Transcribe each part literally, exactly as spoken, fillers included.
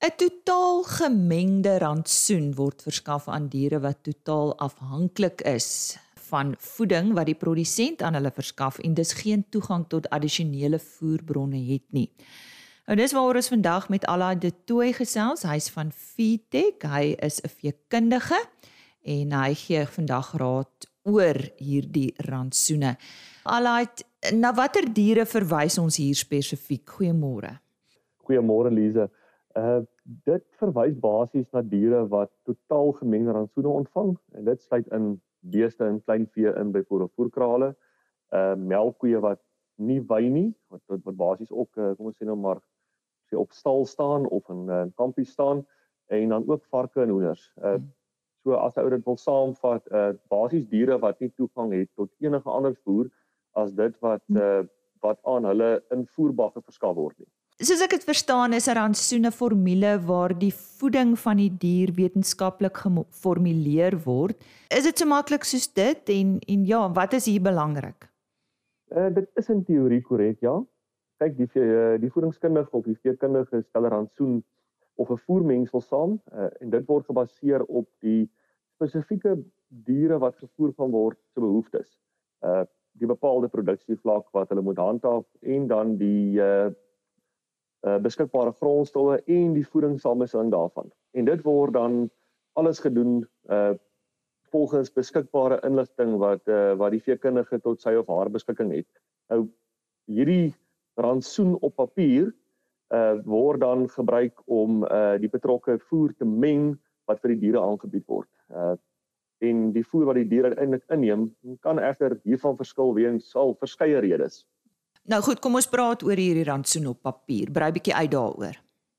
'n totaal gemengde rantsoen word verskaf aan diere wat totaal afhanklik is van voeding wat die produsent aan hulle verskaf en dus geen toegang tot addisionele voerbronne het nie. Nou dis waaroor ons vandag met Alaa de Tooy gesels. Hy's van Feedtech. Hy is 'n veekundige en hy gee vandag raad oor hierdie rantsoene. Alaa, na watter diere verwys ons hier spesifiek? Goeiemôre. Goeiemôre Lize. Uh dit verwys basies na diere wat totaal gemengde rantsoene ontvang en dit sluit in beeste en kleinvee in byvoorbeeld voerkrale, uh melkkoeie wat nie wei nie, wat wat basies ook uh, kom ons sê nou maar sê op stal staan of in 'n uh, kampie staan en dan ook varke en hoenders. Uh so as ou dit wil saamvat, uh basies diere wat nie toegang het tot enige ander voer as dit wat uh wat aan hulle in voerbakke verskaf word nie. Soos ek dit verstaan is 'n rantsoen 'n formule waar die voeding van die dier wetenskaplik geformuleer word. Is dit so maklik soos dit en en ja, wat is hier belangrik? Uh, dit is in teorie korrek, ja. Kyk, die uh, die voedingskundige of die veekundige stel 'n rantsoen of 'n voermengsel saam uh, en dit word gebaseer op die spesifieke diere wat gevoer gaan word se behoeftes. Uh die bepaalde produksievlak wat hulle moet handhaaf en dan die uh Uh, beskikbare grondstowwe en die voedingssamestelling daarvan. En dit word dan alles gedoen uh, volgens beskikbare inligting wat uh, wat die veekundige tot sy of haar beskikking het. Nou hierdie rantsoen op papier uh, word dan gebruik om uh, die betrokke voer te meng wat vir die diere aangebied word. Uh, en die voer wat die diere uiteindelik inneem, kan egter hiervan verskil weens al verskeie redes. Nou goed, kom ons praat oor hierdie rantsoen op papier. Brei bietjie uit daaroor.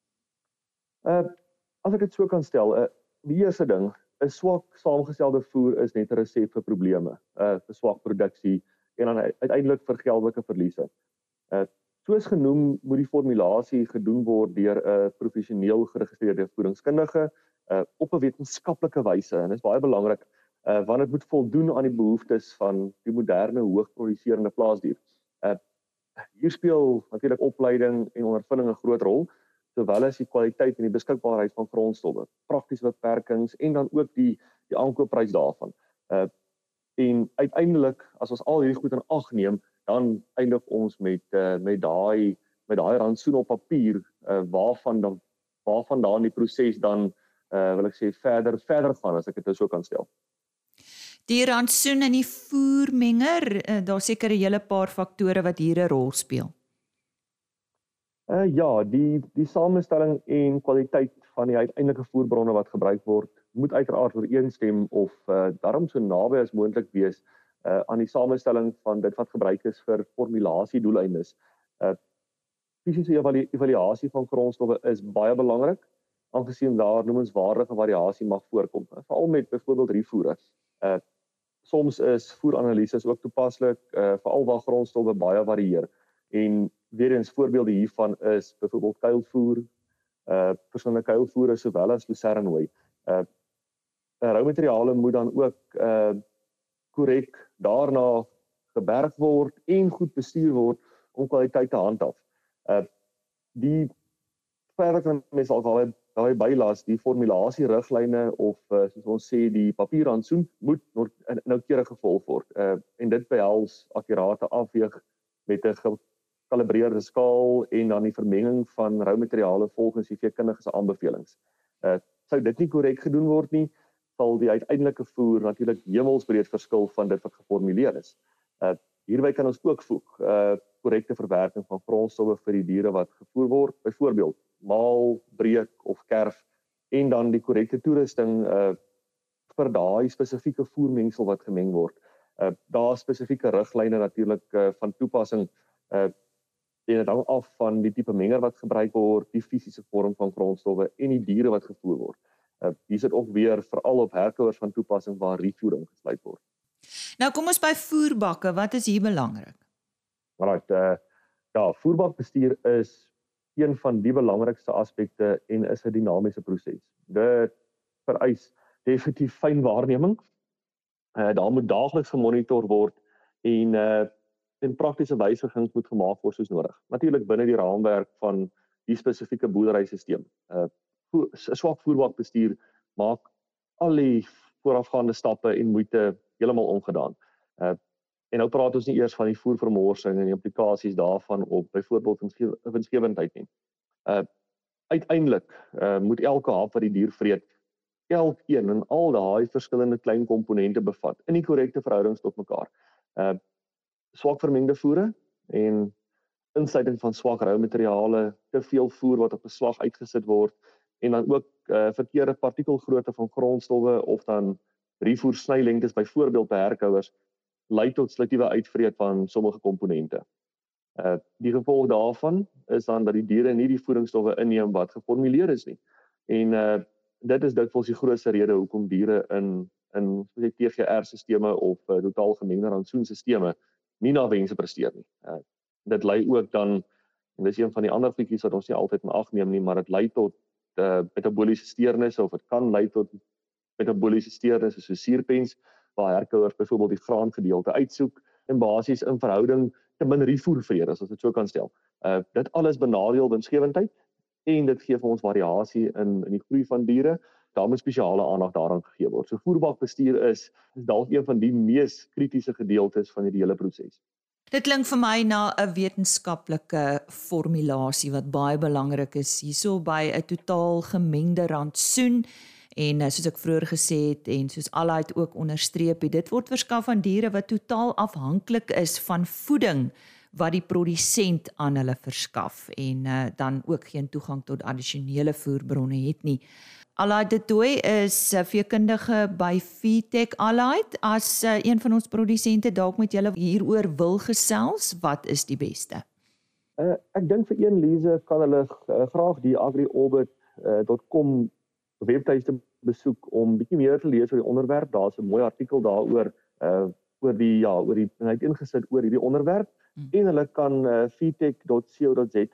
Uh as ek dit so kan stel, uh, die eerste ding, 'n swak saamgestelde voer is net 'n resep vir probleme, uh vir swak produksie en dan uiteindelik vir geldelike verliese. Uh soos genoem, moet die formulasie gedoen word deur 'n uh, professioneel geregistreerde voedingskundige uh op 'n wetenskaplike wyse en dit is baie belangrik uh want dit moet voldoen aan die behoeftes van die moderne hoogproduserende plaasdier. Uh Hier speel natuurlik opleiding en ondervinding 'n groot rol, sowel as die kwaliteit en die beskikbaarheid van grondstowwe, praktiese beperkings en dan ook die die aankoopprys daarvan. Uh en uiteindelik as ons al hierdie goed in ag neem, dan eindig ons met uh, met daai met daai rantsoen op papier uh, waarvan dan waarvan dan die proses dan uh, wil ek sê verder verder gaan as ek dit so kan stel. Die rantsoen en die voermenger, daar's seker 'n hele paar faktore wat hier 'n rol speel. Uh, ja, die die samestelling en kwaliteit van die uiteindelike voerbronne wat gebruik word, moet uiteraard ooreenstem of uh, daarom so naby as moontlik wees uh, aan die samestelling van dit wat gebruik is vir formulasiedoeleindes. Uh, Fisiese evalu evaluasie van grondstowwe is baie belangrik, aangesien daar noemenswaardige variasie mag voorkom, veral met byvoorbeeld rievoere. Uh, Soms is voeranalises ook toepaslik, uh, veral waar grondstowwe baie varieer. En weer eens voorbeelde hiervan is byvoorbeeld kuilvoer, uh, verskillende kuilvoere sowel as lucerne. Uh, Roumateriale moet dan ook uh, korrek daarna geberg word en goed bestuur word om kwaliteit te handhaaf. Uh, die verder kan mens al daai daai bylas, die formulasie-riglyne of uh, soos ons sê die papierrantsoen moet noukeurig gevolg word. Uh, en dit behels akkurate afweeg met 'n gekalibreerde skaal en dan die vermenging van roumateriale volgens die veekundige se aanbevelings. Uh, sou dit nie korrek gedoen word nie, sal die uiteindelike voer natuurlik hemelsbreed verskil van dit wat geformuleer is. Uh, hierby kan ons ook voeg uh, korrekte verwerking van grondstowwe vir die diere wat gevoer word, byvoorbeeld maal, breek of kerf en dan die korrekte toerusting uh, vir daai spesifieke voermengsel wat gemeng word. Uh, daar spesifieke riglyne natuurlik uh, van toepassing uh, en dit hang af van die tipe menger wat gebruik word, die fisiese vorm van grondstowwe en die diere wat gevoer word. Uh, hier sit ook weer veral op herkouers van toepassing waar rievoering gesluit word. Nou kom ons by voerbakke, wat is hier belangrik? Right, uh, ja, voerbakbestuur is een van die belangrikste aspekte en is 'n dinamiese proses. Dit vereis definitief fyn waarneming. Uh, daar moet daagliks gemonitor word en uh, en praktiese wysigings moet gemaak word soos nodig. Natuurlik binne die raamwerk van die spesifieke boerderysisteem. Uh, 'n swak voerbakbestuur maak al die voorafgaande stappe en moeite heeltemal ongedaan. Uh, en nou praat ons nie eers van die voervermorsing en die implikasies daarvan op byvoorbeeld winsgewendheid nie. Uh, uiteindelik uh, moet elke hap wat die dier vreet, elkeen en al daai verskillende klein komponente bevat in die korrekte verhoudings tot mekaar. Uh, swak vermengde voere en insluiting van swak roumateriale, te veel voer wat op beslag uitgesit word en dan ook uh, verkeerde partikelgrootte van grondstowwe of dan refoer snylengtes byvoorbeeld by herkouers lei tot selektiewe uitvreet van sommige komponente. Uh, die gevolg daarvan is dan dat die diere nie die voedingsstowwe inneem wat geformuleer is nie. En uh, dit is dikwels die grootste rede hoekom diere in in soos T G R-sisteme of uh, totaal gemengde rantsoensisteme nie na wense presteer nie. Uh, dit lei ook dan, en dis een van die ander goedjies wat ons nie altyd in ag neem nie, maar dit lei tot uh, metaboliese steurnisse of dit kan lei tot metaboliese steurnisse soos suurpens, waar herkouers byvoorbeeld die graangedeelte uitsoek en basies in verhouding te min refoer vreet, as ons dit so kan stel. Uh, dit alles benadeel winsgewendheid en dit gee vir ons variasie in, in die groei van diere. Daar moet spesiale aandag daaraan gegee word. So voerbakbestuur is, is dalk een van die mees kritiese gedeeltes van hierdie hele proses. Dit klink vir my na 'n wetenskaplike formulasie wat baie belangrik is hierso by 'n totaal gemengde rantsoen. En soos ek vroeër gesê het en soos Allied ook onderstreep het, dit word verskaf aan diere wat totaal afhanklik is van voeding wat die produsent aan hulle verskaf en uh, dan ook geen toegang tot addisionele voerbronne het nie. Allied de Tooy is uh, veekundige by Feedtech Allied. As uh, een van ons produsente dalk met julle hieroor wil gesels, wat is die beste? Uh, ek dink vir een Lise kan hulle uh, graag die agriorbit dot com uh, webtuiste besoek om bietjie meer te lees oor die onderwerp. Daar's 'n mooi artikel daaroor uh oor die ja, oor die en hy het ingesit oor hierdie onderwerp hmm. en hulle kan uh, feedtech dot co dot za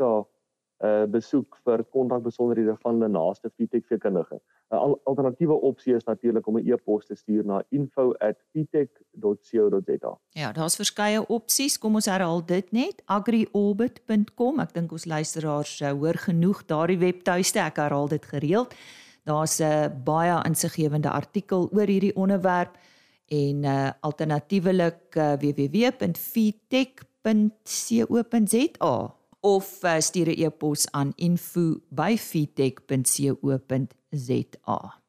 uh besoek vir kontakbesonderhede van hulle naaste Feedtech veekundige. 'n al alternatiewe opsie is natuurlik om 'n e-pos te stuur na info at feedtech dot co dot za. Ja, daar's verskeie opsies. Kom ons herhaal dit net, agriorbit dot com. Ek dink ons luisteraars uh, hoor genoeg daardie webtuiste. Ek herhaal dit gereeld. Daar's 'n uh, baie insiggewende artikel oor hierdie onderwerp en uh, alternatiewelik uh, w w w dot feedtech dot co dot za of uh, stuur 'n e-pos aan info by feedtech dot co dot za.